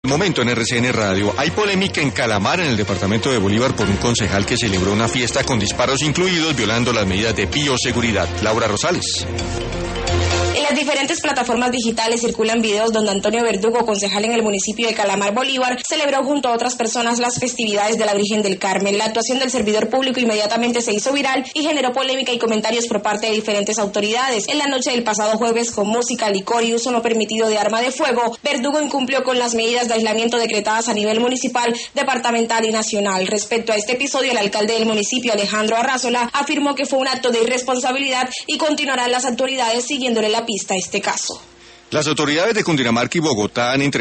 Momento en RCN Radio. Hay polémica en Calamar, en el departamento de Bolívar, por un concejal que celebró una fiesta con disparos incluidos, violando las medidas de bioseguridad. Laura Rosales. En las diferentes plataformas digitales circulan videos donde Antonio Verdugo, concejal en el municipio de Calamar, Bolívar, celebró junto a otras personas las festividades de la Virgen del Carmen. La actuación del servidor público inmediatamente se hizo viral y generó polémica y comentarios por parte de diferentes autoridades. En la noche del pasado jueves, con música, licor y uso no permitido de arma de fuego, Verdugo incumplió con las medidas de aislamiento decretadas a nivel municipal, departamental y nacional. Respecto a este episodio, el alcalde del municipio, Alejandro Arrazola, afirmó que fue un acto de irresponsabilidad y continuarán las autoridades siguiéndole la pista a este caso. Las autoridades de Cundinamarca y Bogotá han